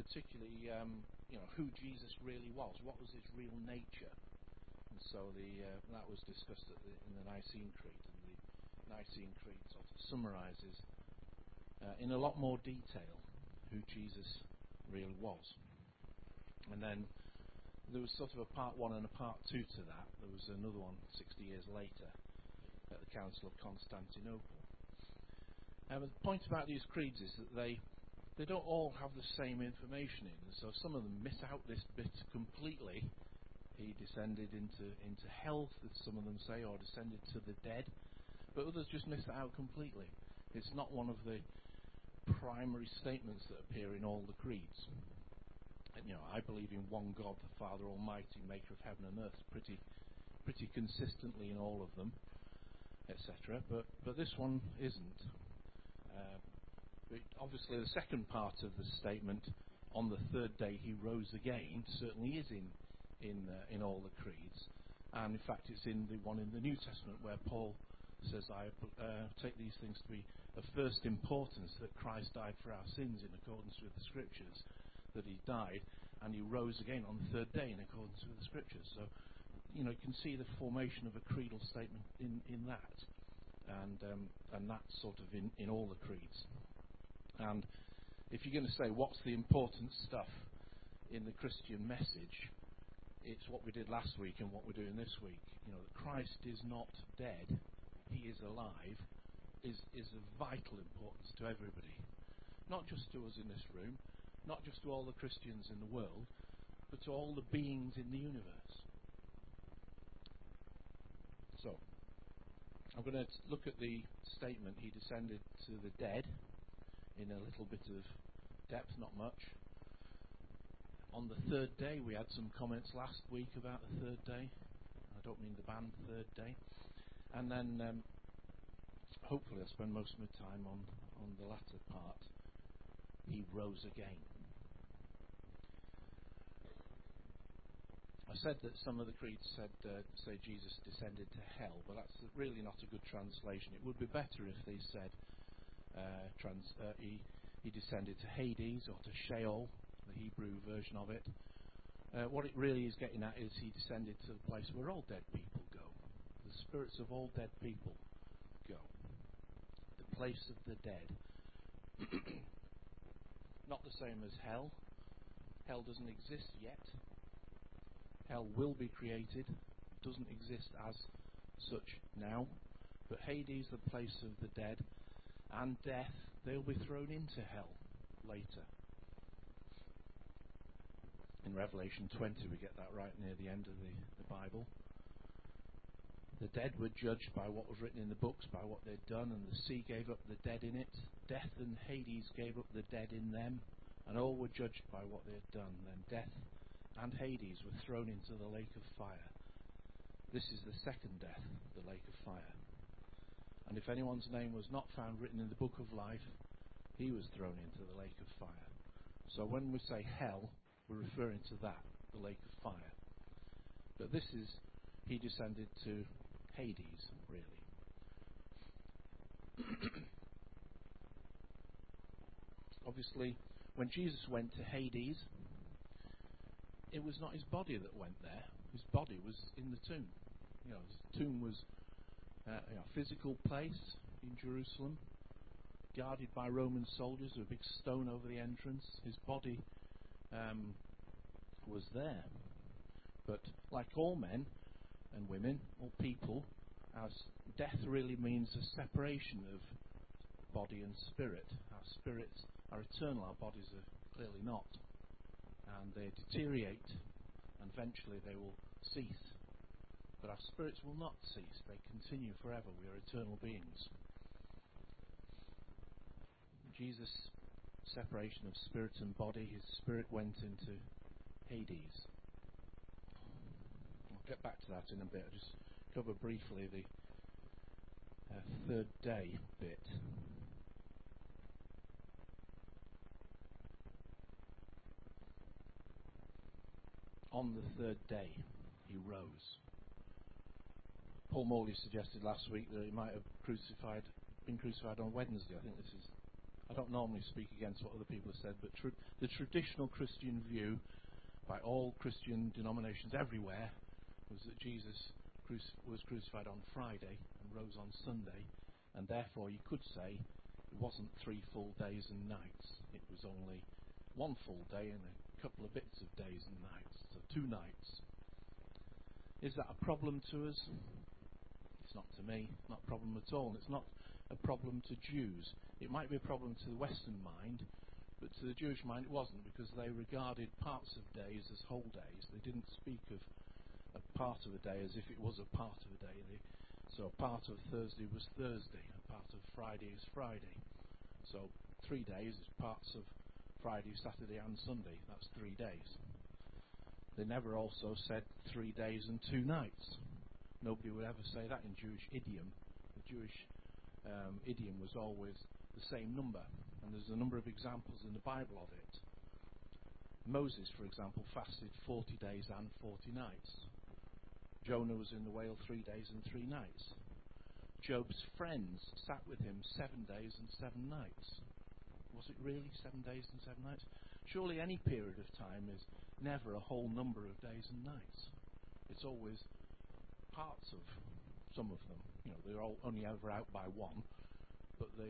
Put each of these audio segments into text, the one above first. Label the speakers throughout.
Speaker 1: particularly who Jesus really was. What was his real nature? And so that was discussed in the Nicene Creed, and the Nicene Creed sort of summarises in a lot more detail who Jesus really was. And then there was sort of a part 1 and a part 2 to that. There was another one 60 years later at the Council of Constantinople. The point about these creeds is that they don't all have the same information in, and so some of them miss out this bit completely. He descended into hell, some of them say, or descended to the dead, but others just miss it out completely. It's not one of the primary statements that appear in all the creeds. And, I believe in one God, the Father Almighty, maker of heaven and earth, pretty consistently in all of them, etc. But this one isn't. But obviously, the second part of the statement, on the third day he rose again, certainly is in all the creeds, and in fact it's in the one in the New Testament where Paul says, I take these things to be of first importance, that Christ died for our sins in accordance with the Scriptures, that he died and he rose again on the third day in accordance with the Scriptures. So you can see the formation of a creedal statement in that, and that's sort of in all the creeds. And if you're going to say what's the important stuff in the Christian message, it's what we did last week and what we're doing this week. That Christ is not dead, he is alive, is of vital importance to everybody. Not just to us in this room, not just to all the Christians in the world, but to all the beings in the universe. So, I'm going to look at the statement, he descended to the dead, in a little bit of depth, not much. On the third day, we had some comments last week about the third day. I don't mean the band Third Day. And then hopefully I'll spend most of my time on the latter part. He rose again. I said that some of the creeds say Jesus descended to hell, but that's really not a good translation. It would be better if they said he descended to Hades or to Sheol, the Hebrew version of it. What it really is getting at is he descended to the place where all dead people go. The spirits of all dead people go. The place of the dead. Not the same as hell. Hell doesn't exist yet. Hell will be created. It doesn't exist as such now. But Hades, the place of the dead, and death, they'll be thrown into hell later. In Revelation 20 we get that right near the end of the Bible. The dead were judged by what was written in the books, by what they'd done, and the sea gave up the dead in it. Death and Hades gave up the dead in them, and all were judged by what they had done. Then death and Hades were thrown into the lake of fire. This is the second death, the lake of fire. And if anyone's name was not found written in the book of life, he was thrown into the lake of fire. So when we say hell, we're referring to that, the lake of fire. But this is, he descended to Hades, really. Obviously, when Jesus went to Hades, it was not his body that went there. His body was in the tomb. His tomb was a physical place in Jerusalem, guarded by Roman soldiers with a big stone over the entrance. His body was there. But like all men and women, all people, as death really means a separation of body and spirit. Our spirits are eternal, our bodies are clearly not. And they deteriorate, and eventually they will cease. But our spirits will not cease, they continue forever. We are eternal beings. Jesus' separation of spirit and body, his spirit went into Hades. I'll get back to that in a bit. I'll just cover briefly the third day bit. On the third day, he rose. Paul Morley suggested last week that he might have been crucified on Wednesday. I I don't normally speak against what other people have said, but the traditional Christian view by all Christian denominations everywhere was that Jesus was crucified on Friday and rose on Sunday, and therefore you could say it wasn't 3 full days and nights. It was only 1 full day and a couple of bits of days and nights, so 2 nights. Is that a problem to us? It's not to me, not a problem at all. And it's not a problem to Jews. It might be a problem to the Western mind, but to the Jewish mind it wasn't, because they regarded parts of days as whole days. They didn't speak of a part of a day as if it was a part of a day. So a part of Thursday was Thursday, a part of Friday is Friday. So 3 days is parts of Friday, Saturday and Sunday. That's 3 days. They never also said 3 days and 2 nights. Nobody would ever say that in Jewish idiom. The Jewish idiom was always the same number, and there's a number of examples in the Bible of it. Moses, for example, fasted 40 days and 40 nights. Jonah was in the whale 3 days and 3 nights. Job's friends sat with him 7 days and 7 nights. Was it really 7 days and 7 nights? Surely any period of time is never a whole number of days and nights. It's always parts of some of them. They're all only ever out by 1, but they,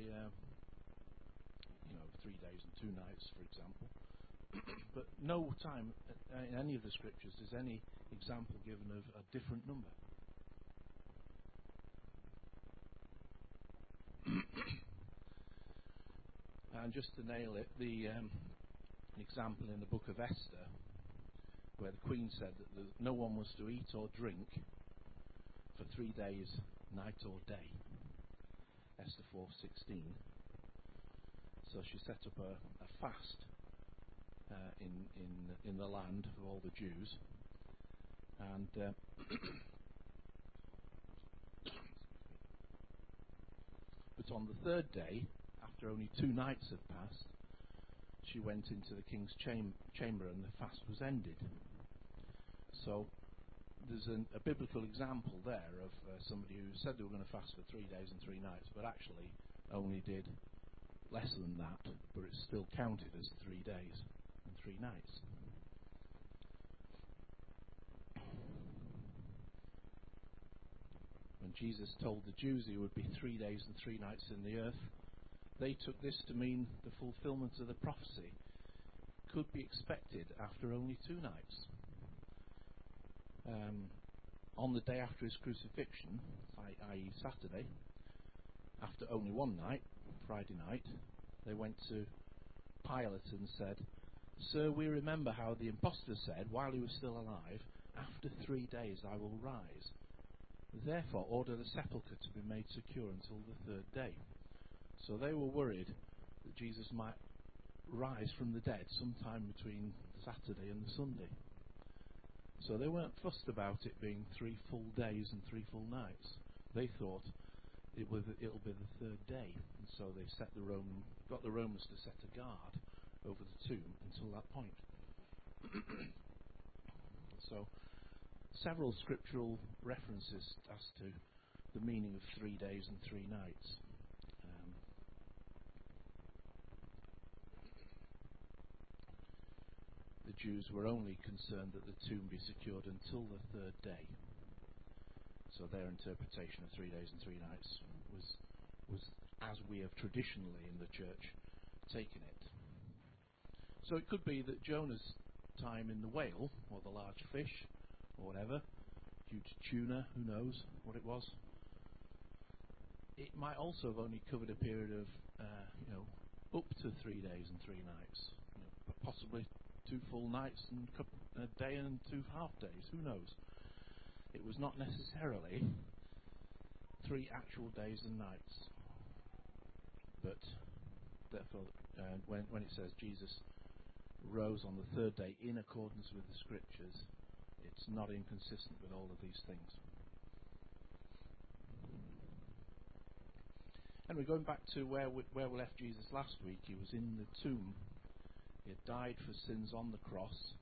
Speaker 1: 3 days and 2 nights, for example. But no time in any of the scriptures is any example given of a different number. And just to nail it, an example in the book of Esther, where the queen said that no one was to eat or drink for 3 days, night or day. Esther 4:16. So she set up a fast in the land for all the Jews, and but on the 3rd day, after only 2 nights had passed, she went into the king's chamber and the fast was ended. So there's a biblical example there of somebody who said they were going to fast for 3 days and 3 nights, but actually only did less than that, but it's still counted as 3 days and 3 nights. When Jesus told the Jews he would be 3 days and 3 nights in the earth, they took this to mean the fulfillment of the prophecy could be expected after only 2 nights. On the day after his crucifixion, i.e. Saturday, after only 1 night, Friday night, they went to Pilate and said, "Sir, we remember how the impostor said, while he was still alive, 'After 3 days I will rise.' Therefore order the sepulchre to be made secure until the 3rd day." So they were worried that Jesus might rise from the dead sometime between Saturday and the Sunday. So they weren't fussed about it being 3 full days and 3 full nights. They thought it'll be the 3rd day, and so they got the Romans to set a guard over the tomb until that point. So several scriptural references as to the meaning of 3 days and 3 nights. The Jews were only concerned that the tomb be secured until the 3rd day. So their interpretation of 3 days and 3 nights was as we have traditionally in the church taken it. So it could be that Jonah's time in the whale, or the large fish, or whatever, huge tuna, who knows what it was, it might also have only covered a period of, up to 3 days and 3 nights, possibly 2 full nights and a day and 2 half days, who knows. It was not necessarily 3 actual days and nights. But therefore, when it says Jesus rose on the 3rd day in accordance with the scriptures, it's not inconsistent with all of these things. And we're going back to where we left Jesus last week. He was in the tomb. He had died for sins on the cross.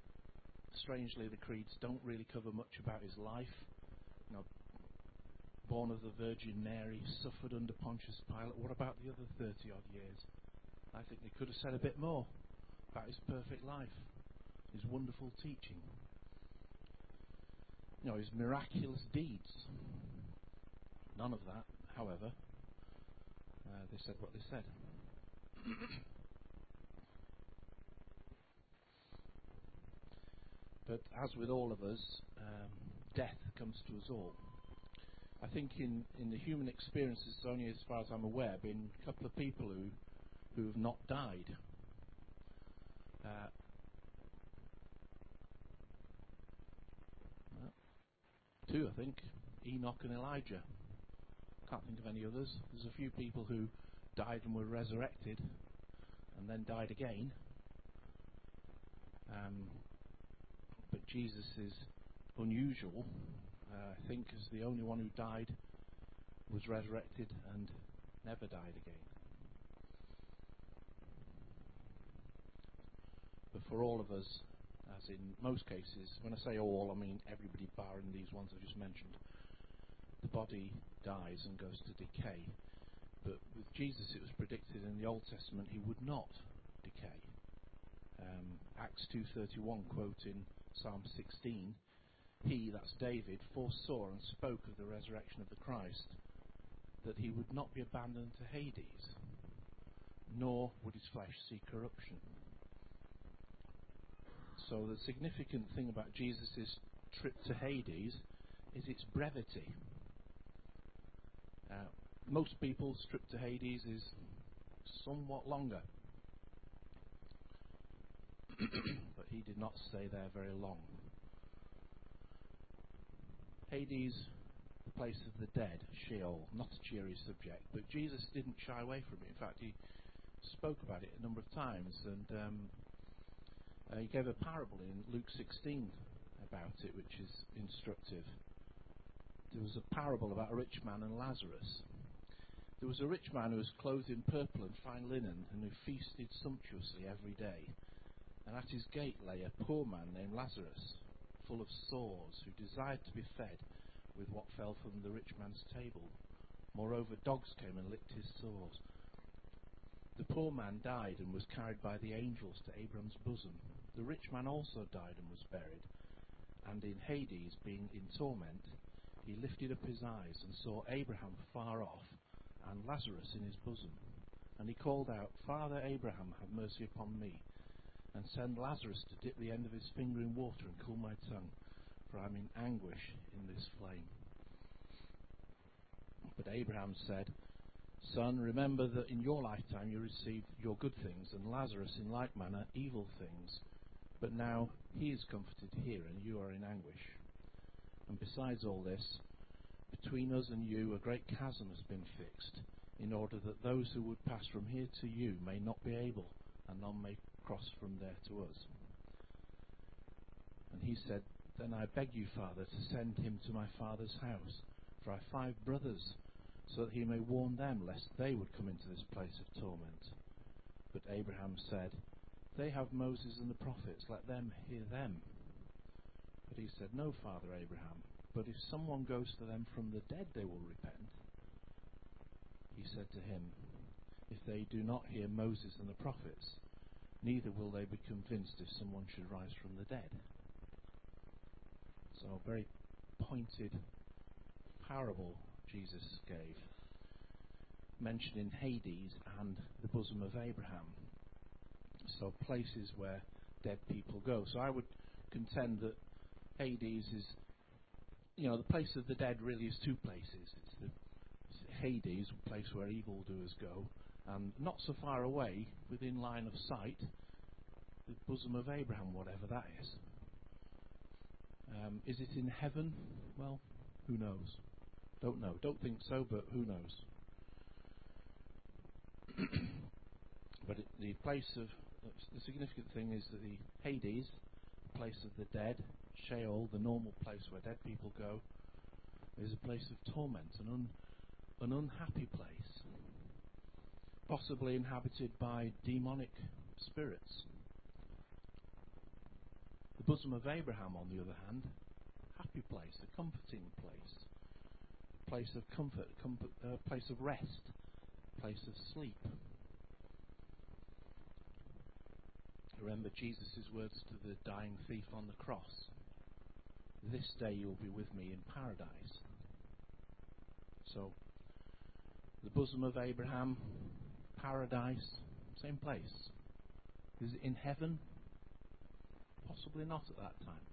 Speaker 1: Strangely, the creeds don't really cover much about his life. born of the Virgin Mary, suffered under Pontius Pilate. What about the other 30-odd years? I think they could have said a bit more about his perfect life, his wonderful teaching, his miraculous deeds. None of that, however. They said what they said. But as with all of us, death comes to us all. I think in the human experience, there's only, as far as I'm aware, been a couple of people who have not died. Two, I think, Enoch and Elijah. Can't think of any others. There's a few people who died and were resurrected and then died again. But Jesus is unusual, I think, as the only one who died, was resurrected and never died again. But for all of us, as in most cases, when I say all, I mean everybody barring these ones I just mentioned, the body dies and goes to decay. But with Jesus, it was predicted in the Old Testament he would not decay. Acts 2:31, quoting Psalm 16, he, that's David, foresaw and spoke of the resurrection of the Christ, that he would not be abandoned to Hades, nor would his flesh see corruption. So the significant thing about Jesus' trip to Hades is its brevity. Most people's trip to Hades is somewhat longer. But he did not stay there very long. Hades, the place of the dead, Sheol, not a cheery subject, but Jesus didn't shy away from it. In fact, he spoke about it a number of times, and he gave a parable in Luke 16 about it, which is instructive. There was a parable about a rich man and Lazarus. There was a rich man who was clothed in purple and fine linen, and who feasted sumptuously every day. And at his gate lay a poor man named Lazarus, full of sores, who desired to be fed with what fell from the rich man's table. Moreover, dogs came and licked his sores. The poor man died and was carried by the angels to Abraham's bosom. The rich man also died and was buried. And in Hades, being in torment, he lifted up his eyes and saw Abraham far off, and Lazarus in his bosom. And he called out, Father Abraham, have mercy upon me, and send Lazarus to dip the end of his finger in water and cool my tongue, for I am in anguish in this flame. But Abraham said, Son, remember that in your lifetime you received your good things, and Lazarus in like manner evil things. But now he is comforted here, and you are in anguish. And besides all this, between us and you a great chasm has been fixed, in order that those who would pass from here to you may not be able, and none may cross from there to us. And he said, Then I beg you, Father, to send him to my father's house, for I have 5 brothers, so that he may warn them, lest they would come into this place of torment. But Abraham said, They have Moses and the prophets, let them hear them. But he said, No, Father Abraham, but if someone goes to them from the dead, they will repent. He said to him, If they do not hear Moses and the prophets, neither will they be convinced if someone should rise from the dead. So a very pointed parable Jesus gave, mentioning Hades and the bosom of Abraham. So places where dead people go. So I would contend that Hades is, the place of the dead really is 2 places. It's Hades, a place where evildoers go, and not so far away, within line of sight, the bosom of Abraham, whatever that is. Is it in heaven? Well, who knows? Don't know. Don't think so, but who knows? But the significant thing is that the Hades, the place of the dead, Sheol, the normal place where dead people go, is a place of torment, an unhappy place, possibly inhabited by demonic spirits. The bosom of Abraham, on the other hand, happy place, a comforting place, a place of comfort, place of rest, place of sleep. Remember Jesus' words to the dying thief on the cross. This day you'll be with me in paradise. So, the bosom of Abraham, paradise, same place. Is it in heaven? Possibly not at that time.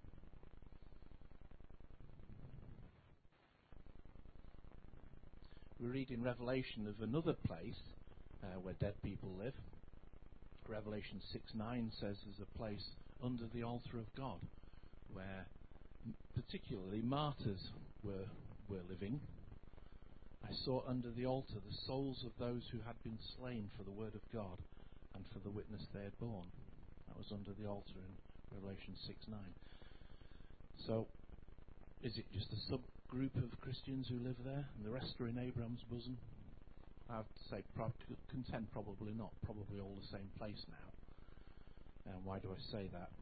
Speaker 1: We read in Revelation of another place where dead people live. Revelation 6:9 says there's a place under the altar of God where particularly martyrs were living. I saw under the altar the souls of those who had been slain for the word of God and for the witness they had borne. That was under the altar in Revelation 6:9. So, is it just a subgroup of Christians who live there and the rest are in Abraham's bosom? I have to say, contend probably not. Probably all the same place now. And why do I say that?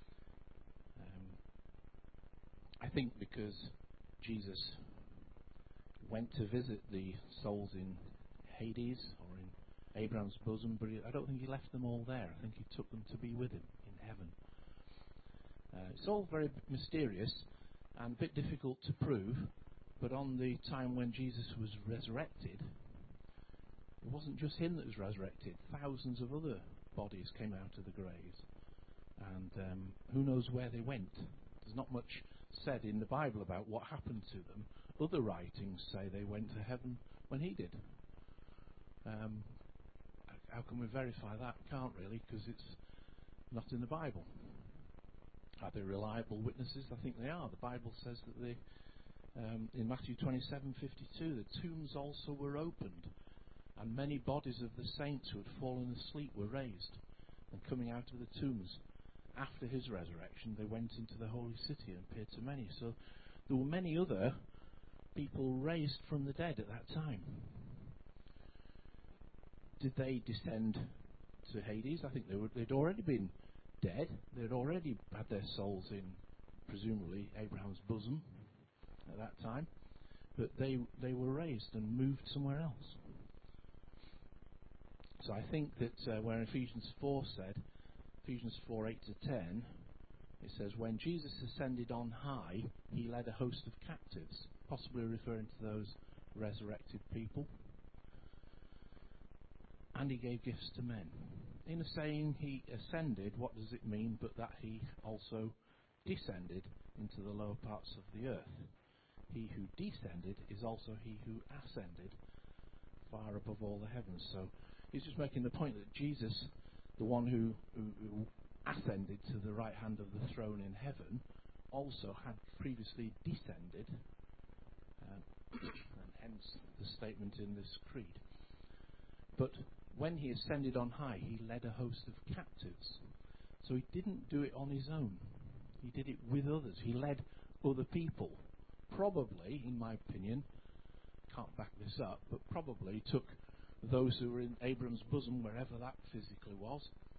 Speaker 1: I think because Jesus went to visit the souls in Hades or in Abraham's bosom, but I don't think he left them all there. I think he took them to be with him in heaven. It's all very mysterious and a bit difficult to prove, but on the time when Jesus was resurrected, it wasn't just him that was resurrected. Thousands of other bodies came out of the graves. And who knows where they went. There's not much said in the Bible about what happened to them. Other writings say they went to heaven when he did. How can we verify that? Can't really, because it's not in the Bible. Are they reliable witnesses? I think they are. The Bible says that they, in Matthew 27:52, the tombs also were opened, and many bodies of the saints who had fallen asleep were raised. And coming out of the tombs after his resurrection, they went into the holy city and appeared to many. So there were many other people raised from the dead at that time. Did they descend to Hades? I think they'd already been dead. They'd already had their souls in, presumably, Abraham's bosom at that time. But they were raised and moved somewhere else. So I think that where Ephesians 4 said, Ephesians 4:8-10, it says, when Jesus ascended on high, he led a host of captives, possibly referring to those resurrected people. And he gave gifts to men. In a saying he ascended, what does it mean but that he also descended into the lower parts of the earth? He who descended is also he who ascended far above all the heavens. So he's just making the point that Jesus, the one who ascended to the right hand of the throne in heaven, also had previously descended, and hence the statement in this creed. But when he ascended on high, he led a host of captives. So he didn't do it on his own. He did it with others. He led other people. Probably, in my opinion, can't back this up, but probably took those who were in Abraham's bosom, wherever that physically was,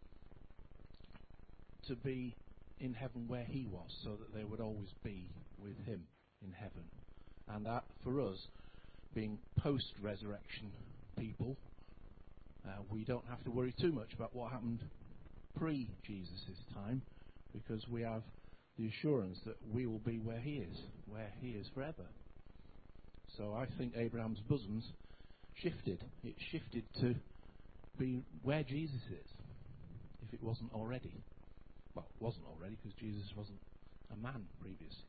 Speaker 1: to be in heaven where he was, so that they would always be with him in heaven. And that, for us, being post-resurrection people, we don't have to worry too much about what happened pre-Jesus' time, because we have the assurance that we will be where he is forever. So I think Abraham's bosoms shifted. It shifted to be where Jesus is, if it wasn't already. Well, it wasn't already, because Jesus wasn't a man previously.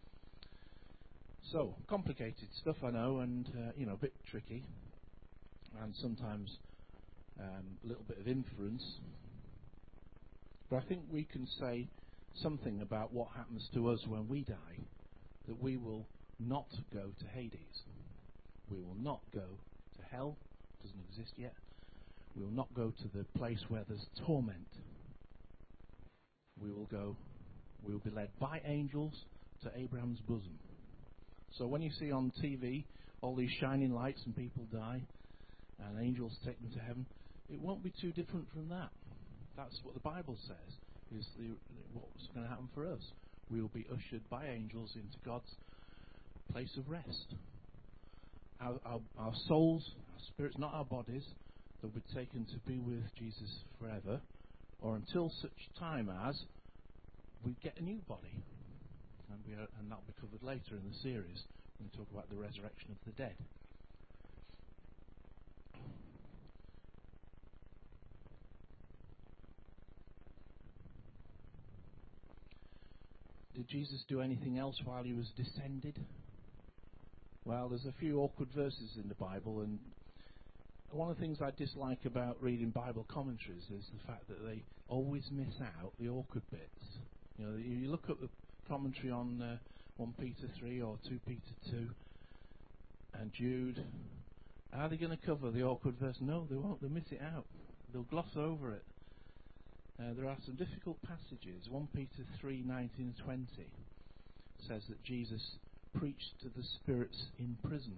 Speaker 1: So, complicated stuff, I know, and a bit tricky, and sometimes a little bit of inference. But I think we can say something about what happens to us when we die, that we will not go to Hades. We will not go to hell. It doesn't exist yet. We will not go to the place where there's torment. We will be led by angels to Abraham's bosom. So when you see on TV all these shining lights and people die and angels take them to heaven, it won't be too different from that. That's what the Bible says is what's going to happen for us. We will be ushered by angels into God's place of rest. our souls, our spirits, not our bodies, that we're taken to be with Jesus forever, or until such time as we get a new body. And that'll be covered later in the series when we talk about the resurrection of the dead. Did Jesus do anything else while he was descended? Well, there's a few awkward verses in the Bible, and one of the things I dislike about reading Bible commentaries is the fact that they always miss out the awkward bits. You know, you look at the commentary on 1 Peter 3 or 2 Peter 2 and Jude. Are they going to cover the awkward verse? No, they won't. They'll miss it out. They'll gloss over it. There are some difficult passages. 1 Peter 3, 19 and 20 says that Jesus preached to the spirits in prison.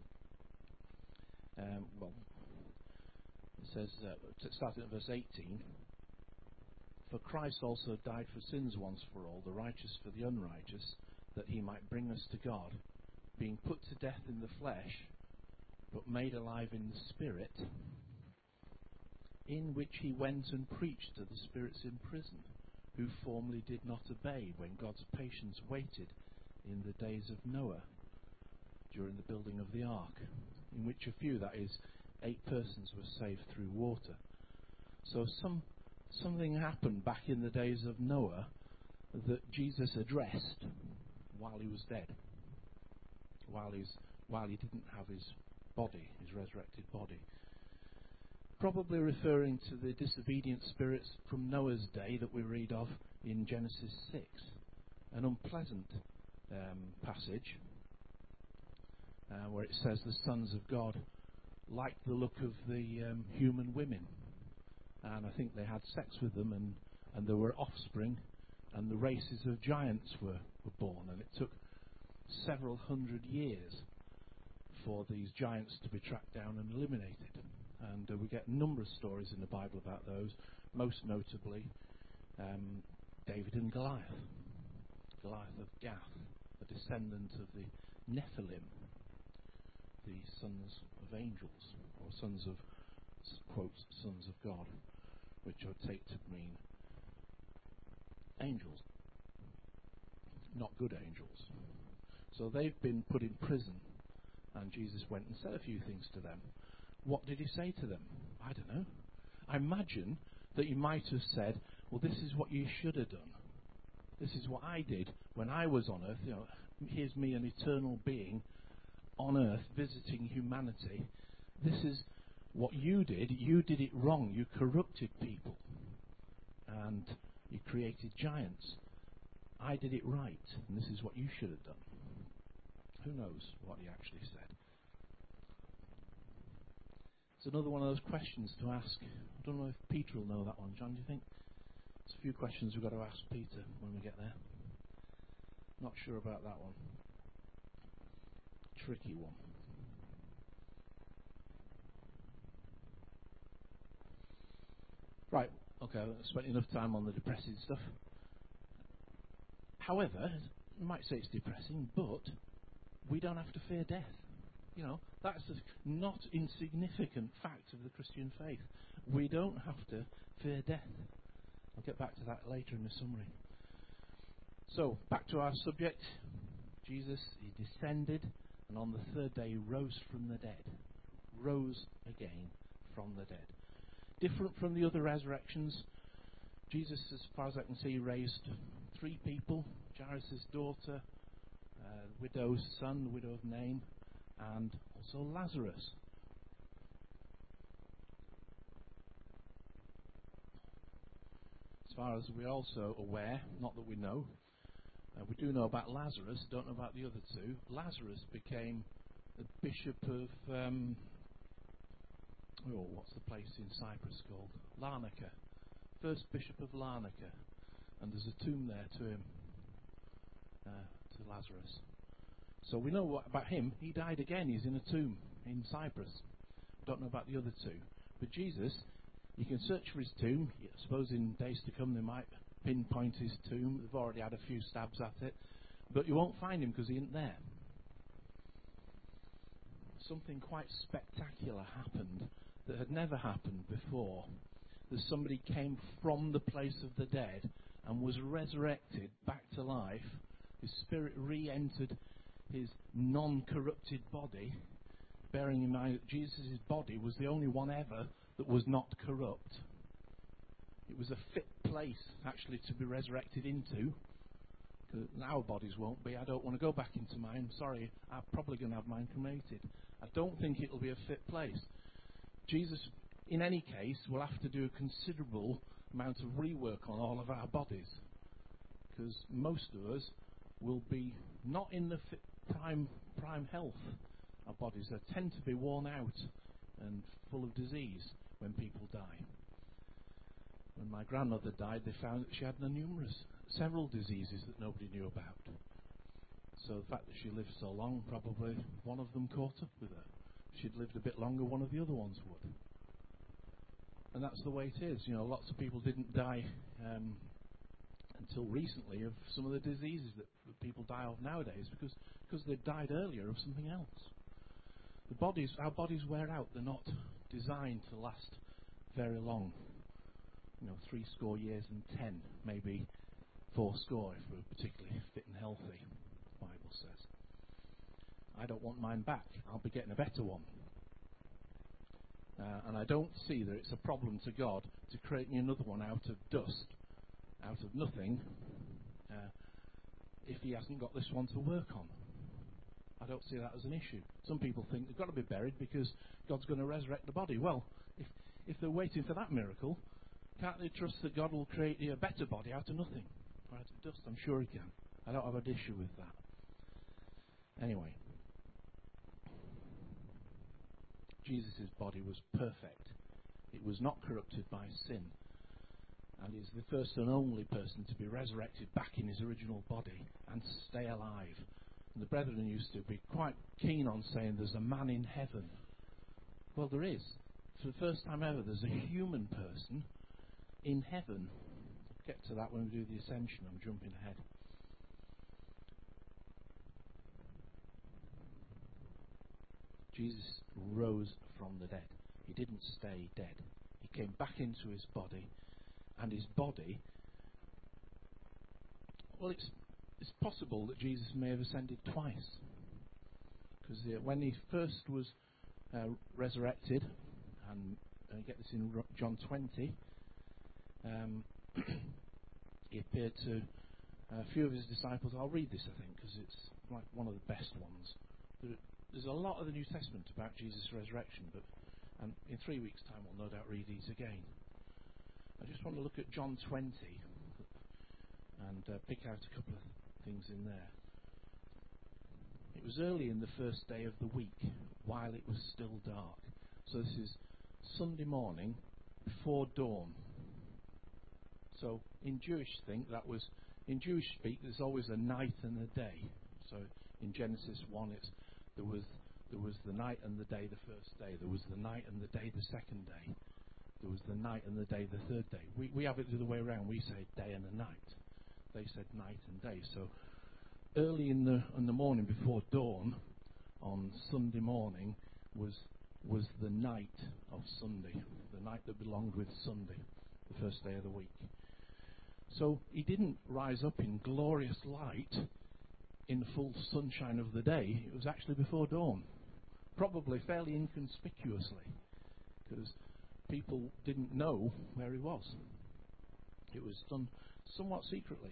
Speaker 1: Well, it says, starting at verse 18, "For Christ also died for sins once for all, the righteous for the unrighteous, that he might bring us to God, being put to death in the flesh, but made alive in the Spirit, in which he went and preached to the spirits in prison, who formerly did not obey when God's patience waited in the days of Noah, during the building of the ark, in which a few, that is, 8 persons, were saved through water." So something happened back in the days of Noah that Jesus addressed while he was dead, while he didn't have his body, his resurrected body. Probably referring to the disobedient spirits from Noah's day that we read of in Genesis 6. An unpleasant passage where it says the sons of God liked the look of the human women, and I think they had sex with them, and there were offspring, and the races of giants were born, and it took several hundred years for these giants to be tracked down and eliminated. And we get a number of stories in the Bible about those, most notably David and Goliath. Goliath of Gath, a descendant of the Nephilim, the sons of angels, or sons of, quote, sons of God, which I would take to mean angels, not good angels. So they've been put in prison, and Jesus went and said a few things to them. What did he say to them? I don't know. I imagine that he might have said, well, this is what you should have done. This is what I did when I was on earth. You know, here's me, an eternal being on earth visiting humanity. This is what you did. You did it wrong. You corrupted people. And you created giants. I did it right. And this is what you should have done. Who knows what he actually said? It's another one of those questions to ask. I don't know if Peter will know that one. John, do you think? There's a few questions we've got to ask Peter when we get there. Not sure about that one. Tricky one. Right, okay, I've spent enough time on the depressing stuff. However, you might say it's depressing, but we don't have to fear death. You know, that's a not insignificant fact of the Christian faith. We don't have to fear death. I'll get back to that later in the summary. So, back to our subject. Jesus, he descended, and on the third day he rose from the dead. Rose again from the dead. Different from the other resurrections, Jesus, as far as I can see, raised 3 people. Jairus' daughter, widow's son, the widow of Nain, and also Lazarus. As far as we're also aware, not that we know, we do know about Lazarus, don't know about the other 2. Lazarus became the bishop of, what's the place in Cyprus called? Larnaca. First bishop of Larnaca. And there's a tomb there to him, to Lazarus. So we know about him. He died again. He's in a tomb in Cyprus. Don't know about the other 2. But Jesus, you can search for his tomb. I suppose in days to come they might pinpoint his tomb. They've already had a few stabs at it. But you won't find him because he isn't there. something quite spectacular happened that had never happened before. That somebody came from the place of the dead and was resurrected back to life. His spirit re-entered his non-corrupted body, bearing in mind that Jesus' body was the only one ever that was not corrupt. It was a fit place, actually, to be resurrected into. Our bodies won't be. I don't want to go back into mine. Sorry, I'm probably going to have mine cremated. I don't think it'll be a fit place. Jesus, in any case, will have to do a considerable amount of rework on all of our bodies, because most of us will be not in the prime health. Our bodies tend to be worn out and full of disease when people die. When my grandmother died, they found that she had several diseases that nobody knew about. So the fact that she lived so long, probably one of them caught up with her. If she'd lived a bit longer, one of the other ones would. And that's the way it is. Lots of people didn't die until recently of some of the diseases that people die of nowadays because they died earlier of something else. Our bodies wear out. They're not designed to last very long. 70 years and 10, maybe 80 if we're particularly fit and healthy, the Bible says. I don't want mine back. I'll be getting a better one. And I don't see that it's a problem to God to create me another one out of dust, out of nothing, if he hasn't got this one to work on. I don't see that as an issue. Some people think they've got to be buried because God's going to resurrect the body. Well, if they're waiting for that miracle, can't they trust that God will create a better body out of nothing? Or out of dust? I'm sure he can. I don't have an issue with that. Anyway, Jesus' body was perfect. It was not corrupted by sin. And he's the first and only person to be resurrected back in his original body and stay alive. And the brethren used to be quite keen on saying there's a man in heaven. Well, there is. For the first time ever, there's a human person in heaven. I'll get to that when we do the ascension. I'm jumping ahead. Jesus rose from the dead. He didn't stay dead. He came back into his body, and his body, well, it's possible that Jesus may have ascended twice, because when he first was resurrected, and I get this in John 20, he appeared to a few of his disciples. I'll read this, I think, because it's like one of the best ones. There's a lot of the New Testament about Jesus' resurrection, and in 3 weeks' time we'll no doubt read these again. I just want to look at John 20 and pick out a couple of things in there. It was early in the first day of the week, while it was still dark. So this is Sunday morning before dawn. So in Jewish speak, there's always a night and a day. So in Genesis 1, there was the night and the day the first day. There was the night and the day the second day. There was the night and the day the third day. We have it the other way around. We say day and a night. They said night and day. So early in the morning before dawn on Sunday morning was the night of Sunday, the night that belonged with Sunday, the first day of the week. So he didn't rise up in glorious light in the full sunshine of the day. It was actually before dawn, probably fairly inconspicuously, because people didn't know where he was. It was done somewhat secretly.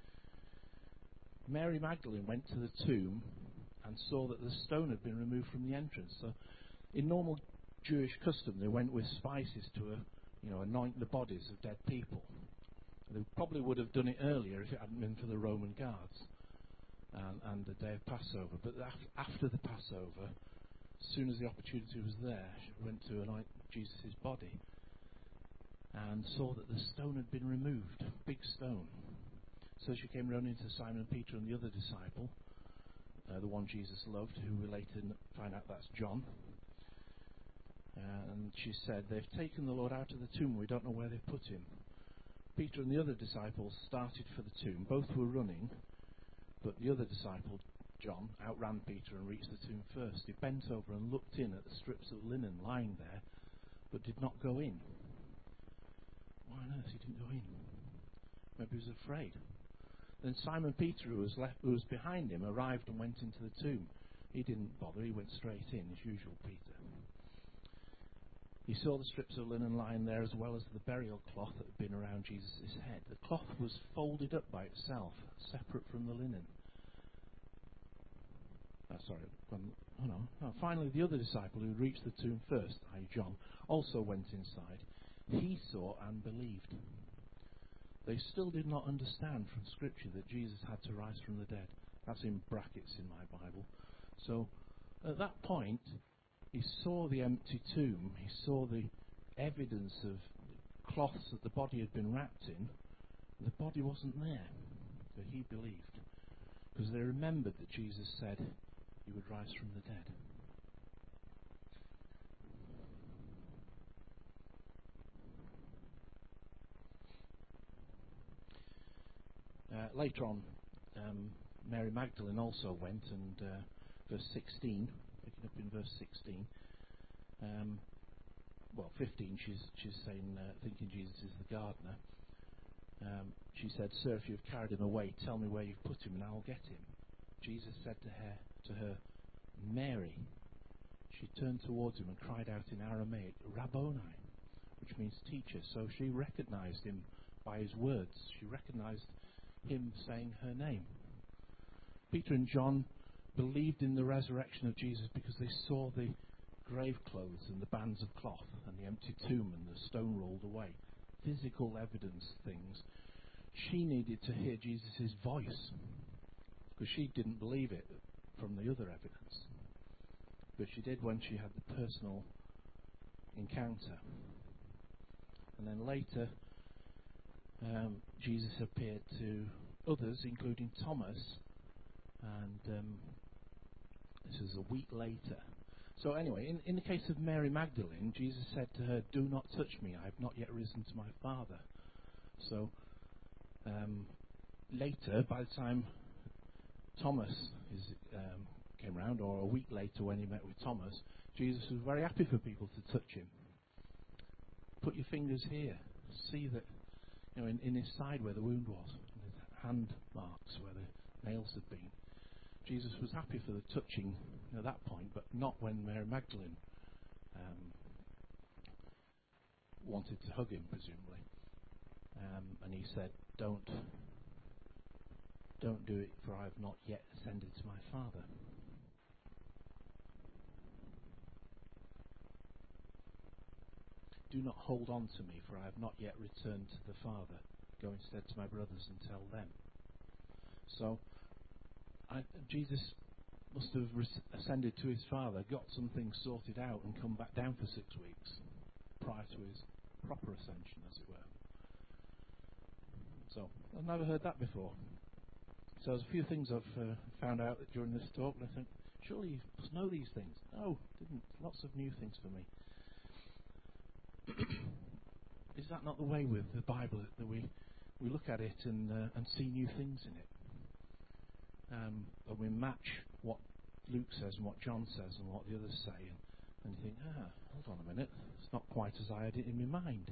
Speaker 1: Mary Magdalene went to the tomb and saw that the stone had been removed from the entrance. So in normal Jewish custom, they went with spices to anoint the bodies of dead people. They probably would have done it earlier if it hadn't been for the Roman guards and the day of Passover. But after the Passover, as soon as the opportunity was there, she went to anoint Jesus' body and saw that the stone had been removed, big stone. So she came running to Simon Peter and the other disciple, the one Jesus loved, who we later find out that's John. And she said, "They've taken the Lord out of the tomb. We don't know where they've put him." Peter and the other disciple started for the tomb. Both were running, but the other disciple John, outran Peter and reached the tomb first. He bent over and looked in at the strips of linen lying there, but did not go in. Why on earth he didn't go in? Maybe he was afraid. Then Simon Peter, who was behind him, arrived and went into the tomb. He didn't bother. He went straight in, as usual, Peter. He saw the strips of linen lying there, as well as the burial cloth that had been around Jesus' head. The cloth was folded up by itself, separate from the linen. Finally, the other disciple who reached the tomb first, i.e. John, also went inside. He saw and believed. They still did not understand from Scripture that Jesus had to rise from the dead. That's in brackets in my Bible. So, at that point, he saw the empty tomb. He saw the evidence of cloths that the body had been wrapped in. The body wasn't there, but he believed. Because they remembered that Jesus said he would rise from the dead. Later on, Mary Magdalene also went, and verse 16, picking up in verse 16, 15, she's saying, thinking Jesus is the gardener. She said, "Sir, if you have carried him away, tell me where you've put him, and I will get him." Jesus said to her, "Mary." She turned towards him and cried out in Aramaic, "Rabboni," which means teacher. So she recognized him by his words. She recognized him saying her name. Peter and John believed in the resurrection of Jesus because they saw the grave clothes and the bands of cloth and the empty tomb and the stone rolled away. Physical evidence things. She needed to hear Jesus' voice because she didn't believe it from the other evidence. But she did when she had the personal encounter. And then later, Jesus appeared to others, including Thomas, and this was a week later. So anyway, in the case of Mary Magdalene, Jesus said to her, "Do not touch me, I have not yet risen to my Father." So later, by the time Thomas came round, or a week later when he met with Thomas, Jesus was very happy for people to touch him. Put your fingers here. See that, in his side where the wound was, in his hand marks where the nails had been. Jesus was happy for the touching at that point, but not when Mary Magdalene wanted to hug him, presumably. And he said, Don't do it, for I have not yet ascended to my Father." "Do not hold on to me, for I have not yet returned to the Father. Go instead to my brothers and tell them." So, Jesus must have ascended to his Father, got some things sorted out, and come back down for 6 weeks prior to his proper ascension, as it were. So, I've never heard that before. So there's a few things I've found out during this talk, and I think, surely you must know these things. No, didn't. Lots of new things for me. Is that not the way with the Bible, that we look at it and see new things in it? And we match what Luke says and what John says and what the others say, and you think, hold on a minute, it's not quite as I had it in my mind.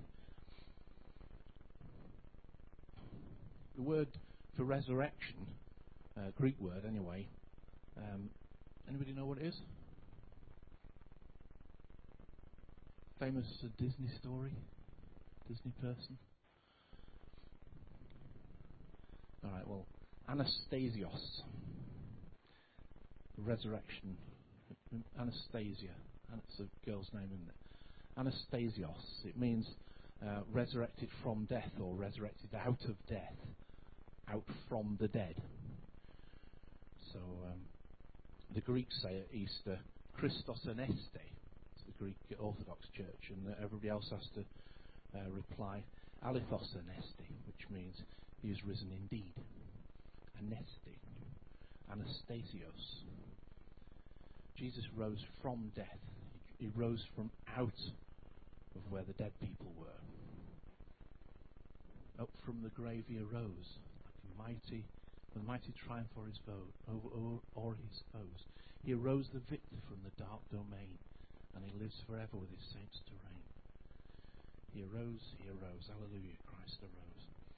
Speaker 1: The word for resurrection, Greek word anyway, anybody know what it is? Famous Disney story? Disney person? Alright, well, Anastasios. Resurrection. Anastasia. That's a girl's name, isn't it? Anastasios. It means resurrected from death, or resurrected out of death. Out from the dead. So, the Greeks say at Easter, Christos Aneste. It's the Greek Orthodox Church, and everybody else has to reply, Alithos Aneste, which means he is risen indeed. Aneste. Anastasios. Jesus rose from death. He rose from out of where the dead people were. Up from the grave he arose, like a mighty the mighty triumph over his foes. He arose the victor from the dark domain, and he lives forever with his saints to reign. He arose, hallelujah, Christ arose.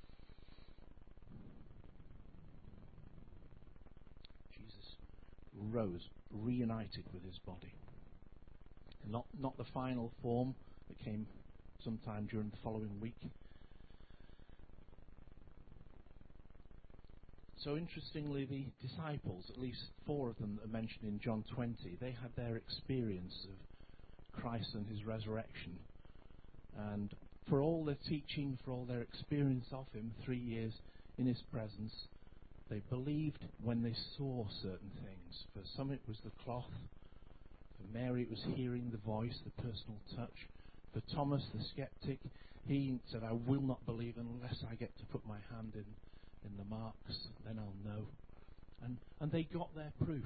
Speaker 1: Jesus rose, reunited with his body. Not the final form that came sometime during the following week. So interestingly, the disciples, at least 4 of them that are mentioned in John 20, they had their experience of Christ and his resurrection. And for all their teaching, for all their experience of him, 3 years in his presence, they believed when they saw certain things. For some it was the cloth. For Mary it was hearing the voice, the personal touch. For Thomas the skeptic, he said, I will not believe unless I get to put my hand in the marks, then I'll know. And they got their proof.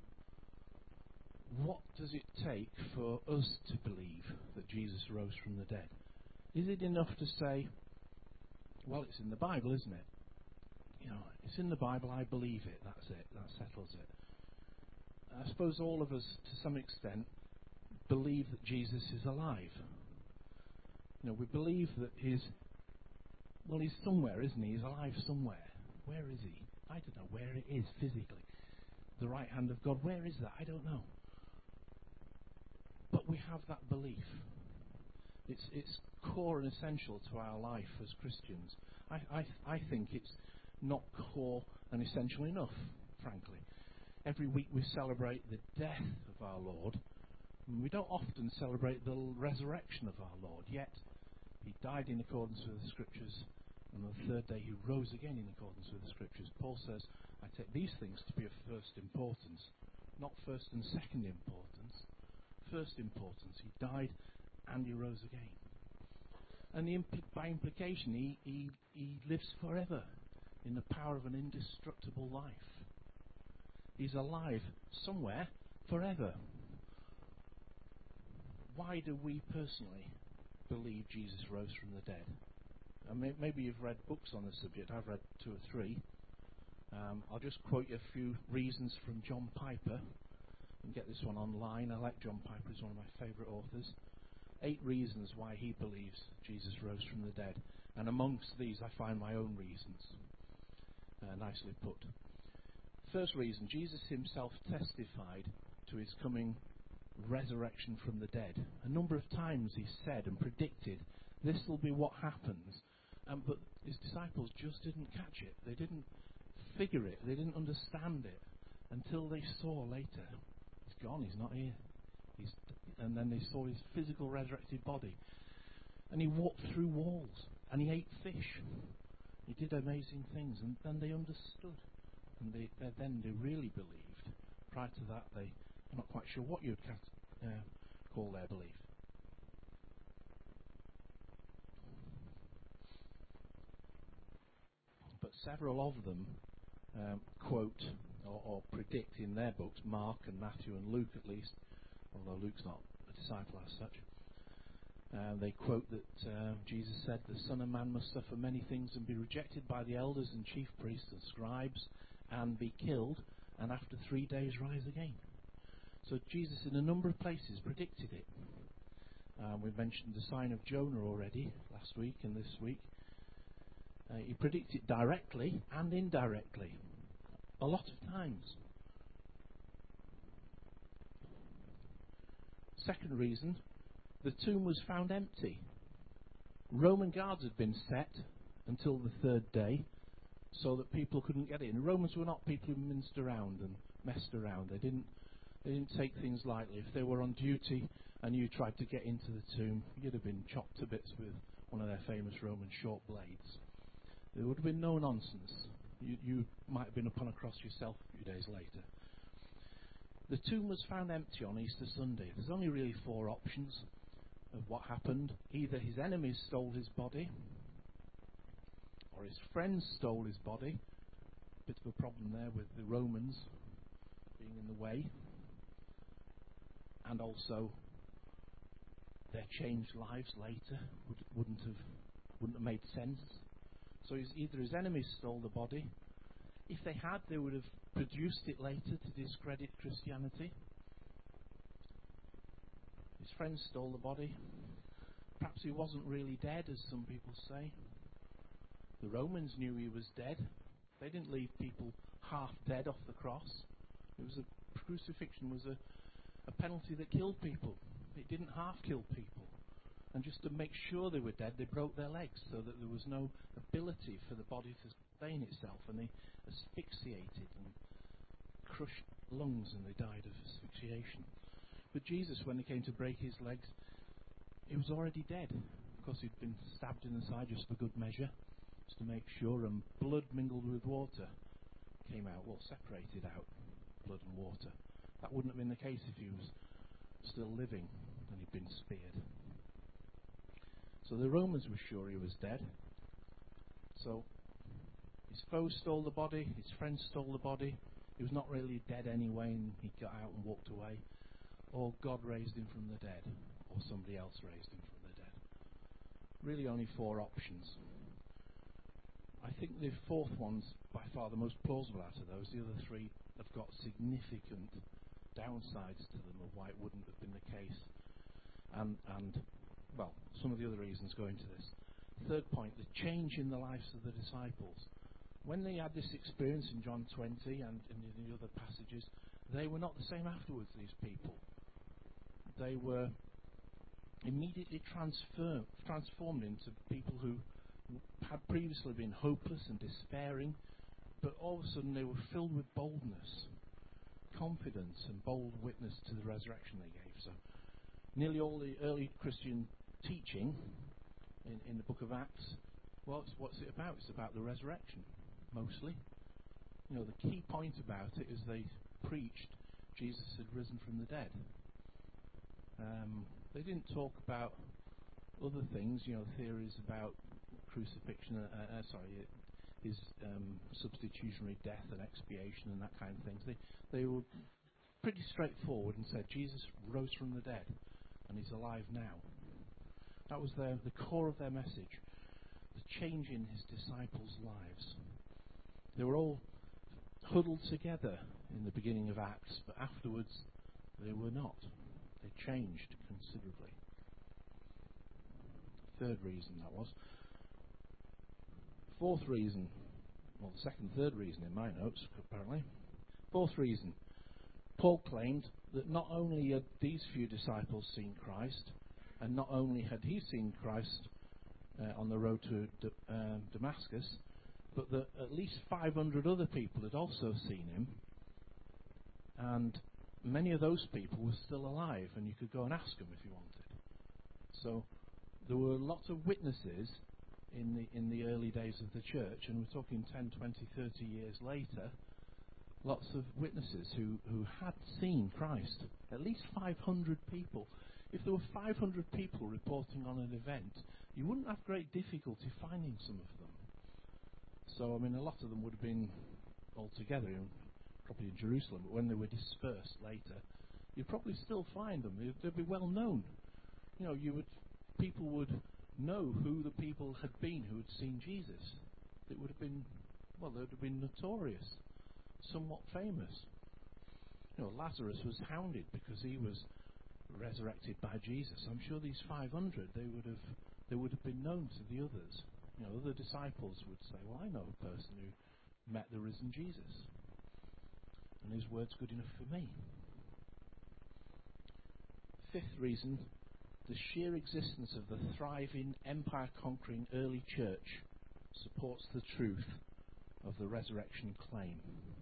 Speaker 1: What does it take for us to believe that Jesus rose from the dead? Is it enough to say, well, it's in the Bible, isn't it? You know, it's in the Bible, I believe it, that's it, that settles it. I suppose all of us, to some extent, believe that Jesus is alive. You know, we believe that he's somewhere, isn't he? He's alive somewhere. Where is he? I don't know where it is physically. The right hand of God, where is that? I don't know. But we have that belief. It's core and essential to our life as Christians. I think it's not core and essential enough, frankly. Every week we celebrate the death of our Lord. And we don't often celebrate the resurrection of our Lord, yet he died in accordance with the Scriptures, and on the 3rd day he rose again in accordance with the Scriptures. Paul says, I take these things to be of first importance, not first and second importance. First importance, he died and he rose again. And by implication, he lives forever in the power of an indestructible life. He's alive somewhere forever. Why do we personally believe Jesus rose from the dead? Maybe you've read books on this subject. I've read 2 or 3. I'll just quote you a few reasons from John Piper. You can get this one online. I like John Piper. He's one of my favourite authors. 8 reasons why he believes Jesus rose from the dead. And amongst these I find my own reasons. Nicely put. First reason, Jesus himself testified to his coming resurrection from the dead. A number of times he said and predicted, this will be what happens. But his disciples just didn't catch it. They didn't figure it. They didn't understand it until they saw later. He's gone. He's not here. And then they saw his physical resurrected body. And he walked through walls. And he ate fish. He did amazing things. And then they understood. And then they really believed. Prior to that, I'm not quite sure what you'd call their belief. But several of them quote or predict in their books, Mark and Matthew and Luke at least, although Luke's not a disciple as such. They quote that Jesus said, the Son of Man must suffer many things and be rejected by the elders and chief priests and scribes and be killed, and after 3 days rise again. So Jesus in a number of places predicted it. We mentioned the sign of Jonah already last week and this week. He predicted it directly and indirectly, a lot of times. Second reason, the tomb was found empty. Roman guards had been set until the 3rd day so that people couldn't get in. Romans were not people who minced around and messed around. They didn't take things lightly. If they were on duty and you tried to get into the tomb, you'd have been chopped to bits with one of their famous Roman short blades. There would have been no nonsense. You might have been upon a cross yourself a few days later. The tomb was found empty on Easter Sunday. There's only really 4 options of what happened. Either his enemies stole his body, or his friends stole his body. Bit of a problem there with the Romans being in the way. And also their changed lives later wouldn't have made sense. So either his enemies stole the body, If they had, they would have produced it later to discredit Christianity. His friends stole the body. Perhaps he wasn't really dead, as some people say. The Romans knew he was dead. They didn't leave people half dead off the cross. Crucifixion was a penalty that killed people. It didn't half kill people. And just to make sure they were dead, they broke their legs so that there was no ability for the body to sustain itself, and they asphyxiated and crushed lungs, and they died of asphyxiation. But Jesus, when he came to break his legs, he was already dead. Of course, he'd been stabbed in the side just for good measure, just to make sure, and blood mingled with water came out, well, separated out blood and water. That wouldn't have been the case if he was still living and he'd been speared. So the Romans were sure he was dead. So his foes stole the body, his friends stole the body. He was not really dead anyway, and he got out and walked away. Or God raised him from the dead, or somebody else raised him from the dead. Really only 4 options. I think the fourth one's by far the most plausible out of those. The other 3 have got significant downsides to them of why it wouldn't have been the case. And well, some of the other reasons go into this. Third point, the change in the lives of the disciples. When they had this experience in John 20 and in the other passages, they were not the same afterwards, these people. They were immediately transformed into people who had previously been hopeless and despairing, but all of a sudden they were filled with boldness, confidence, and bold witness to the resurrection they gave. So nearly all the early Christian teaching in the book of Acts, well, what's it about? It's about the resurrection, mostly. You know, the key point about it is they preached Jesus had risen from the dead. They didn't talk about other things, you know, theories about crucifixion, his substitutionary death and expiation and that kind of things. They were pretty straightforward and said Jesus rose from the dead and he's alive now. That was the core of their message, the change in his disciples' lives. They were all huddled together in the beginning of Acts, but afterwards they were not. They changed considerably. Third reason that was. Fourth reason, well, third reason in my notes, apparently. Fourth reason, Paul claimed that not only had these few disciples seen Christ, and not only had he seen Christ on the road to Damascus, but that at least 500 other people had also seen him, and many of those people were still alive, and you could go and ask them if you wanted. So there were lots of witnesses in the early days of the church, and we're talking 10, 20, 30 years later, lots of witnesses who had seen Christ. At least 500 people. If there were 500 people reporting on an event, you wouldn't have great difficulty finding some of them. So, I mean, a lot of them would have been all together, probably in Jerusalem, but when they were dispersed later, you'd probably still find them. They'd be well known. You know, people would know who the people had been who had seen Jesus. It would have been, well, they would have been notorious, somewhat famous. You know, Lazarus was hounded because he was resurrected by Jesus. I'm sure these 500, they would have been known to the others. You know, other disciples would say, well, I know a person who met the risen Jesus, and his word's good enough for me. Fifth reason, the sheer existence of the thriving, empire-conquering early church supports the truth of the resurrection claim.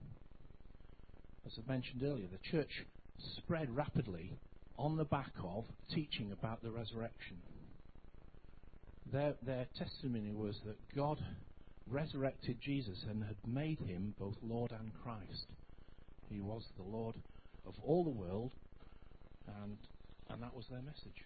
Speaker 1: As I mentioned earlier, the church spread rapidly on the back of teaching about the resurrection. Their testimony was that God resurrected Jesus and had made him both Lord and Christ. He was the Lord of all the world, and that was their message.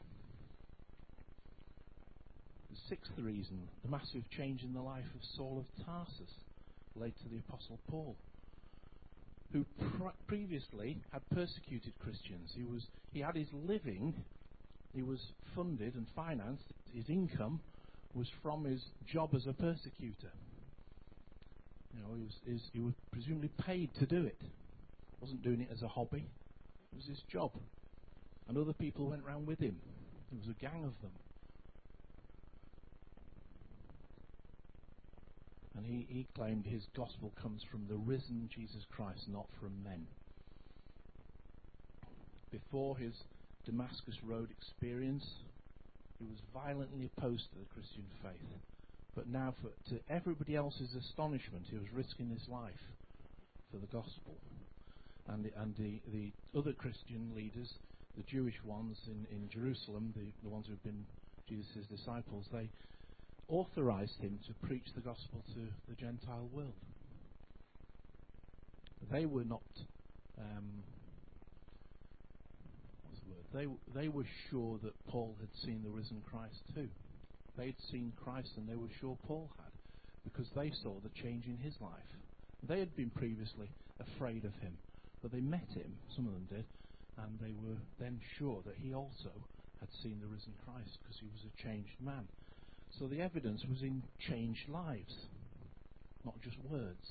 Speaker 1: The sixth reason, the massive change in the life of Saul of Tarsus led to the Apostle Paul, who previously had persecuted Christians. He had his living, he was funded and financed, his income was from his job as a persecutor. He was presumably paid to do it. Wasn't doing it as a hobby. It was his job. And other people went round with him. There was a gang of them. And he claimed his gospel comes from the risen Jesus Christ, not from men. Before his Damascus Road experience, he was violently opposed to the Christian faith. But now, to everybody else's astonishment, he was risking his life for the gospel. And the other Christian leaders, the Jewish ones in Jerusalem, the ones who had been Jesus' disciples, they authorized him to preach the gospel to the Gentile world. They were not, they were sure that Paul had seen the risen Christ too. They'd seen Christ and they were sure Paul had, because they saw the change in his life. They had been previously afraid of him, but they met him, some of them did, and they were then sure that he also had seen the risen Christ, because he was a changed man. So the evidence was in changed lives, not just words.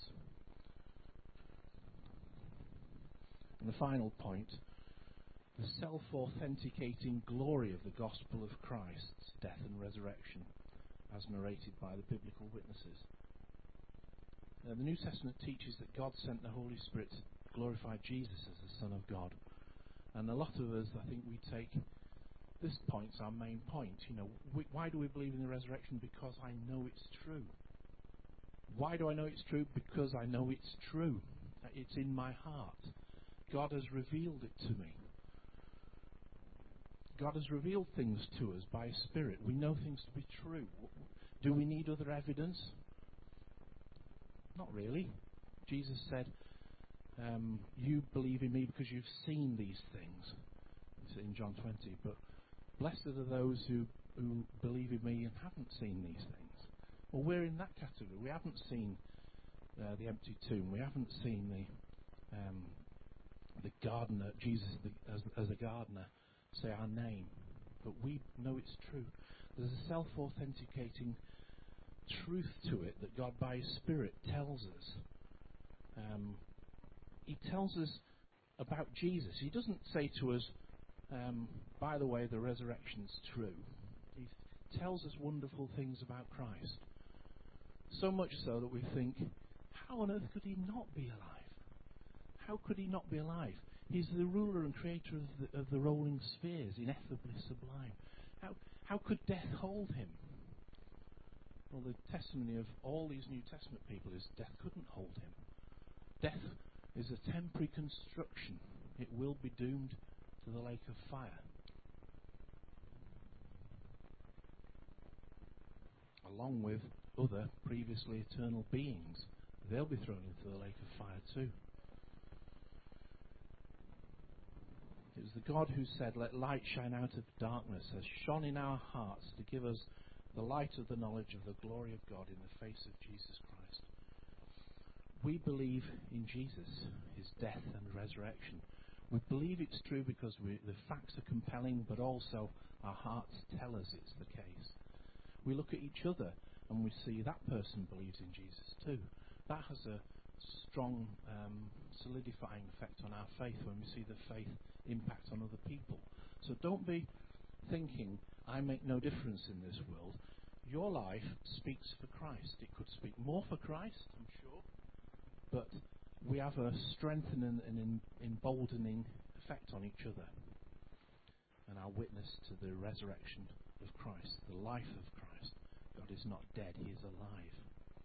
Speaker 1: And the final point, the self-authenticating glory of the gospel of Christ's death and resurrection, as narrated by the biblical witnesses. The New Testament teaches that God sent the Holy Spirit to glorify Jesus as the Son of God. And a lot of us, I think, we take this point's our main point. Why do we believe in the resurrection? Because I know it's true. Why do I know it's true? Because I know it's true. It's in my heart. God has revealed it to me. God has revealed things to us by His Spirit. We know things to be true. Do we need other evidence? Not really. Jesus said, you believe in me because you've seen these things. It's in John 20. But blessed are those who believe in me and haven't seen these things. Well, we're in that category. We haven't seen the empty tomb. We haven't seen the gardener, Jesus as a gardener, say our name. But we know it's true. There's a self-authenticating truth to it that God by His Spirit tells us. He tells us about Jesus. He doesn't say to us, by the way, the resurrection's true. He tells us wonderful things about Christ. So much so that we think, how on earth could He not be alive? How could He not be alive? He's the ruler and creator of the rolling spheres, ineffably sublime. How could death hold Him? Well, the testimony of all these New Testament people is death couldn't hold Him. Death is a temporary construction. It will be doomed to the lake of fire. Along with other previously eternal beings. They'll be thrown into the lake of fire too. It was the God who said, let light shine out of darkness, has shone in our hearts to give us the light of the knowledge of the glory of God in the face of Jesus Christ. We believe in Jesus, His death and resurrection. We believe it's true because the facts are compelling, but also our hearts tell us it's the case. We look at each other and we see that person believes in Jesus too. That has a strong solidifying effect on our faith when we see the faith impact on other people. So don't be thinking, I make no difference in this world. Your life speaks for Christ. It could speak more for Christ, I'm sure, but we have a strengthening and emboldening effect on each other and our witness to the resurrection of Christ, the life of Christ. God is not dead, He is alive.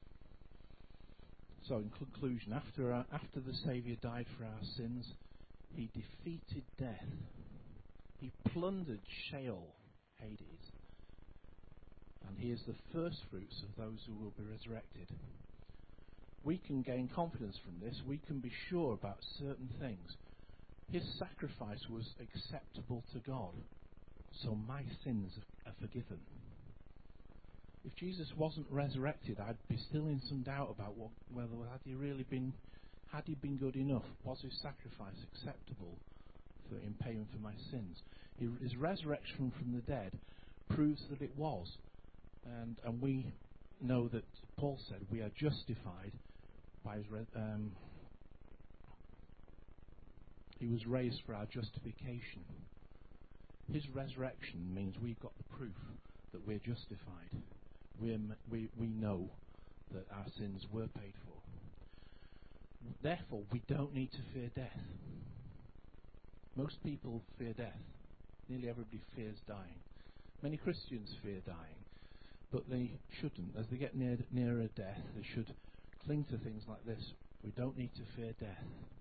Speaker 1: So in conclusion, after the Saviour died for our sins, He defeated death. He plundered Sheol, Hades, and He is the first fruits of those who will be resurrected. We can gain confidence from this. We can be sure about certain things. His sacrifice was acceptable to God, so my sins are forgiven. If Jesus wasn't resurrected, I'd be still in some doubt about whether had he been good enough? Was His sacrifice acceptable in payment for my sins? His resurrection from the dead proves that it was. And we know that Paul said we are justified He was raised for our justification. His resurrection means we've got the proof that we're justified. We know that our sins were paid for. Therefore, we don't need to fear death. Most people fear death. Nearly everybody fears dying. Many Christians fear dying, but they shouldn't. As they get nearer death, they should cling to things like this. We don't need to fear death.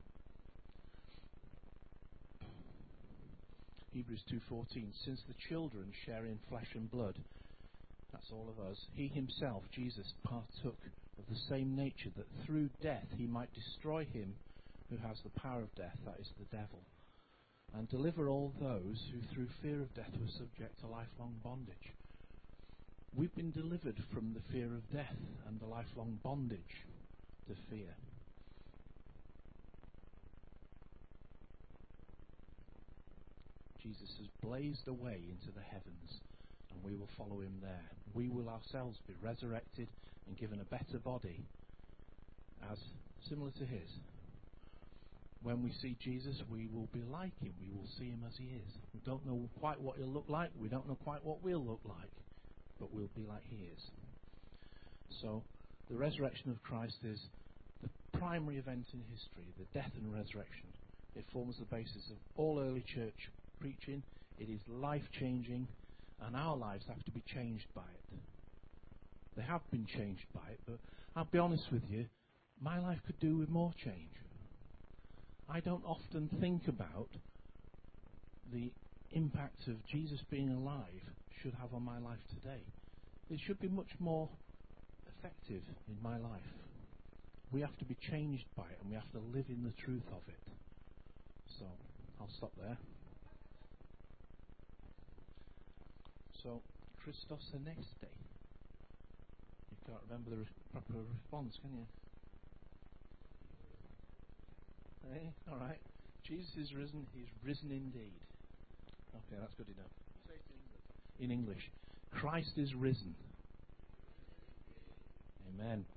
Speaker 1: Hebrews 2:14, since the children share in flesh and blood, that's all of us, he himself, Jesus, partook of the same nature, that through death he might destroy him who has the power of death, that is the devil, and deliver all those who through fear of death were subject to lifelong bondage. We've been delivered from the fear of death and the lifelong bondage to fear. Jesus has blazed away into the heavens, and we will follow him there. We will ourselves be resurrected and given a better body, as similar to his. When we see Jesus, we will be like him. We will see him as he is. We don't know quite what he'll look like. We don't know quite what we'll look like, but we'll be like he is. So, the resurrection of Christ is the primary event in history, the death and resurrection. It forms the basis of all early church preaching. It is life-changing, and our lives have to be changed by it. They have been changed by it, but I'll be honest with you, my life could do with more change. I don't often think about the impact of Jesus being alive should have on my life today. It should be much more effective in my life. We have to be changed by it, and we have to live in the truth of it. So, I'll stop there. So, Christos Aneste. You can't remember the proper response, can you? Hey, all right. Jesus is risen. He's risen indeed. Okay, that's good enough. Say it in English. Christ is risen. Amen.